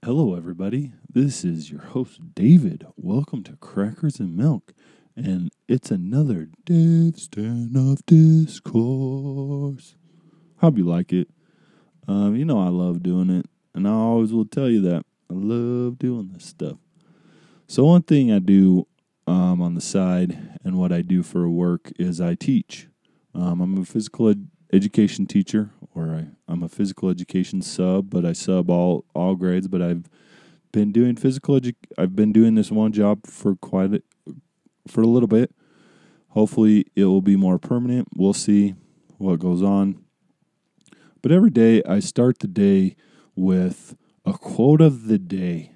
Hello, everybody. This is your host, David. Welcome to Crackers and Milk. And it's another Dave's Den of Discourse. Hope you like it. I love doing it. And I always will tell you that. I love doing this stuff. So one thing I do on the side and what I do for work is I teach. I'm a physical education teacher, or I'm a physical education sub, but I sub all grades. But I've been doing I've been doing this one job for a little bit. Hopefully, it will be more permanent. We'll see what goes on. But every day, I start the day with a quote of the day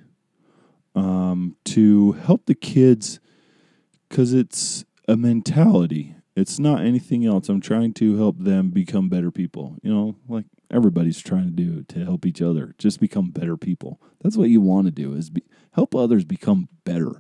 to help the kids, because it's a mentality. It's not anything else. I'm trying to help them become better people. Like everybody's trying to do to help each other. Just become better people. That's what you want to do, is help others become better.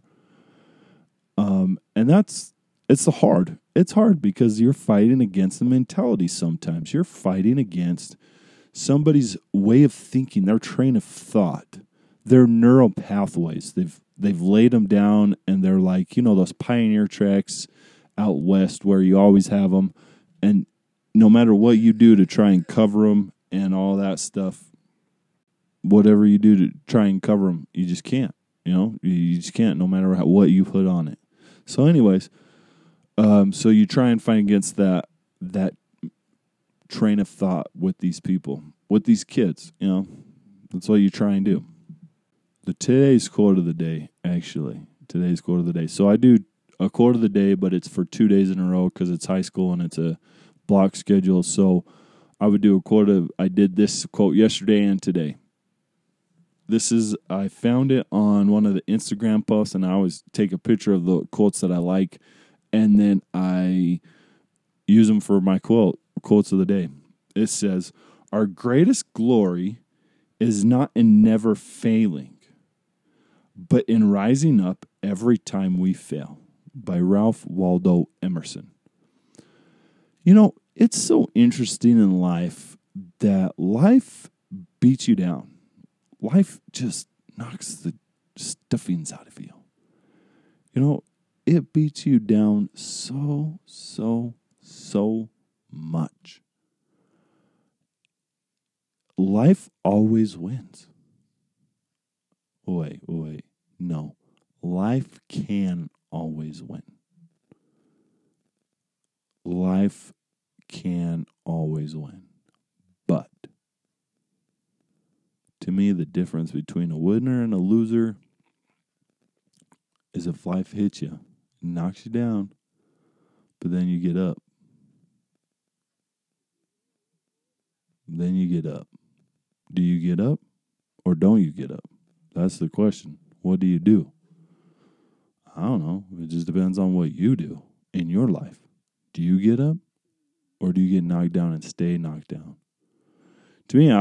And it's hard. It's hard because you're fighting against the mentality sometimes. You're fighting against somebody's way of thinking, their train of thought, their neural pathways. They've laid them down, and they're like, those pioneer tracks out west where you always have them, and no matter what you do to try and cover them and all that stuff, whatever you do to try and cover them, you just can't. You just can't, no matter what you put on it. So, anyways, so you try and fight against that train of thought with these people, with these kids. That's what you try and do. Today's quote of the day, actually. Today's quote of the day. So I do a quote of the day, but it's for 2 days in a row because it's high school and it's a block schedule. So I would do I did this quote yesterday and today. I found it on one of the Instagram posts, and I always take a picture of the quotes that I like, and then I use them for my quotes of the day. It says, "Our greatest glory is not in never failing, but in rising up every time we fail," by Ralph Waldo Emerson. It's so interesting in life that life beats you down. Life just knocks the stuffings out of you. It beats you down so much. Life always wins. Wait. No. Life can always win. Life can always win. But to me, the difference between a winner and a loser is if life hits you, knocks you down, but then you get up. Then you get up. Do you get up or don't you get up? That's the question. What do you do? I don't know. It just depends on what you do in your life. Do you get up or do you get knocked down and stay knocked down? To me,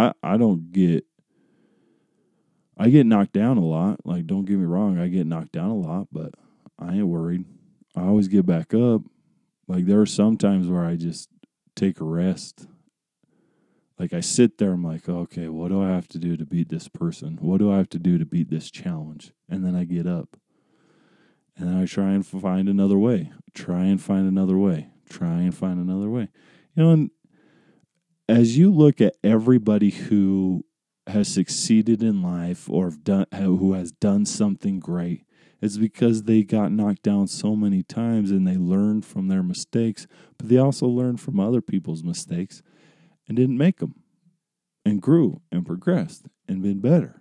I get knocked down a lot. Like, don't get me wrong, I get knocked down a lot, but I ain't worried. I always get back up. Like, there are some times where I just take a rest. Like, I sit there, I'm like, okay, what do I have to do to beat this person? What do I have to do to beat this challenge? And then I get up. And then I try and find another way. And as you look at everybody who has succeeded in life or who has done something great, it's because they got knocked down so many times and they learned from their mistakes, but they also learned from other people's mistakes and didn't make them, and grew and progressed and been better.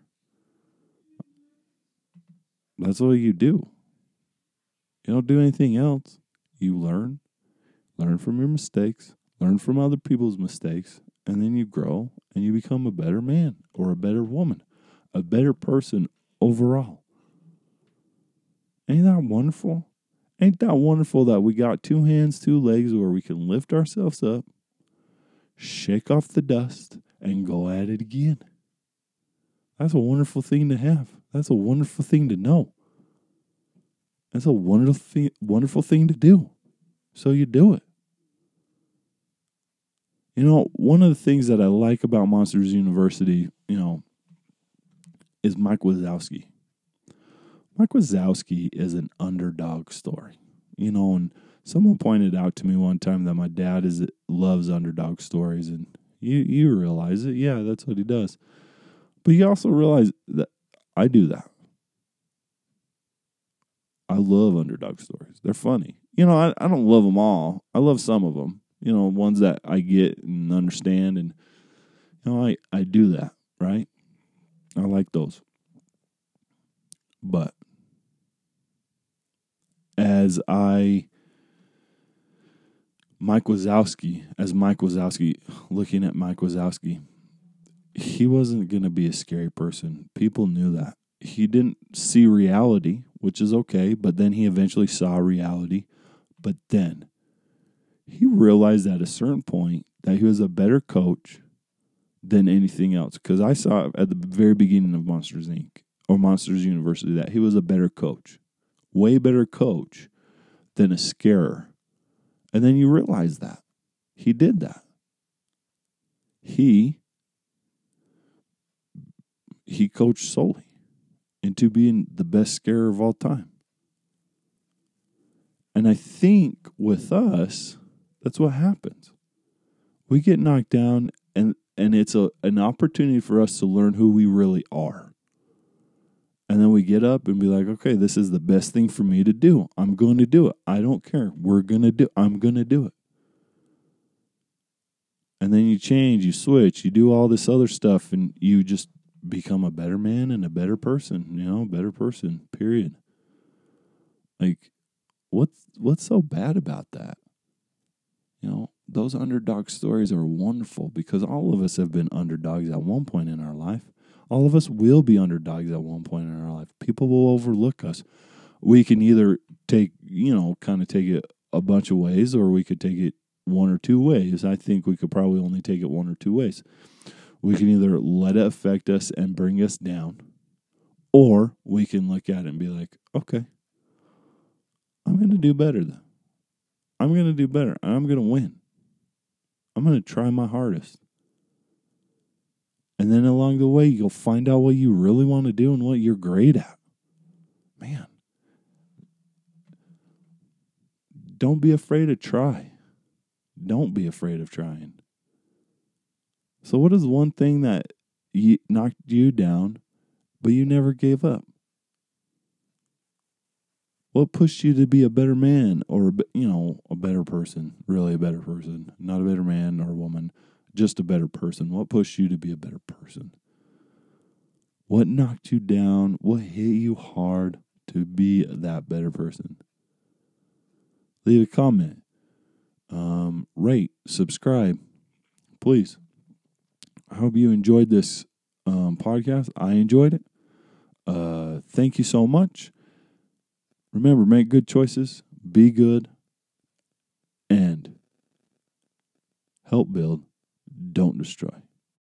That's what you do. You don't do anything else. You learn from your mistakes, learn from other people's mistakes, and then you grow and you become a better man or a better woman, a better person overall. Ain't that wonderful? Ain't that wonderful that we got 2 hands, 2 legs where we can lift ourselves up, shake off the dust, and go at it again? That's a wonderful thing to have. That's a wonderful thing to know. That's a wonderful thing to do. So you do it. One of the things that I like about Monsters University, is Mike Wazowski. Mike Wazowski is an underdog story. And someone pointed out to me one time that my dad loves underdog stories, and you realize it. Yeah, that's what he does. But you also realize that I do that. I love underdog stories. They're funny. I don't love them all. I love some of them. Ones that I get and understand, and I do that, right? I like those. But as Mike Wazowski, looking at Mike Wazowski, he wasn't going to be a scary person. People knew that. He didn't see reality, which is okay, but then he eventually saw reality. But then he realized at a certain point that he was a better coach than anything else. Because I saw at the very beginning of Monsters, Inc. or Monsters University that he was a better coach. Way better coach than a scarer. And then you realize that. He did that. He coached Sully into being the best scarer of all time. And I think with us, that's what happens. We get knocked down, and it's an opportunity for us to learn who we really are. And then we get up and be like, okay, this is the best thing for me to do. I'm going to do it. I don't care. I'm going to do it. And then you change, you switch, you do all this other stuff, and you just become a better man and a better person, better person, period. Like, what's so bad about that? Those underdog stories are wonderful because all of us have been underdogs at one point in our life. All of us will be underdogs at one point in our life. People will overlook us. We can either take it a bunch of ways, or we could take it one or two ways. I think we could probably only take it one or two ways. We can either let it affect us and bring us down, or we can look at it and be like, okay, I'm going to do better then. I'm going to do better. I'm going to win. I'm going to try my hardest. And then along the way, you'll find out what you really want to do and what you're great at. Man, don't be afraid to try. Don't be afraid of trying. So what is one thing that knocked you down, but you never gave up? What pushed you to be a better man or, a better person? Really a better person. Not a better man or woman, just a better person. What pushed you to be a better person? What knocked you down? What hit you hard to be that better person? Leave a comment. Rate, subscribe, please. I hope you enjoyed this podcast. I enjoyed it. Thank you so much. Remember, make good choices, be good, and help build, don't destroy.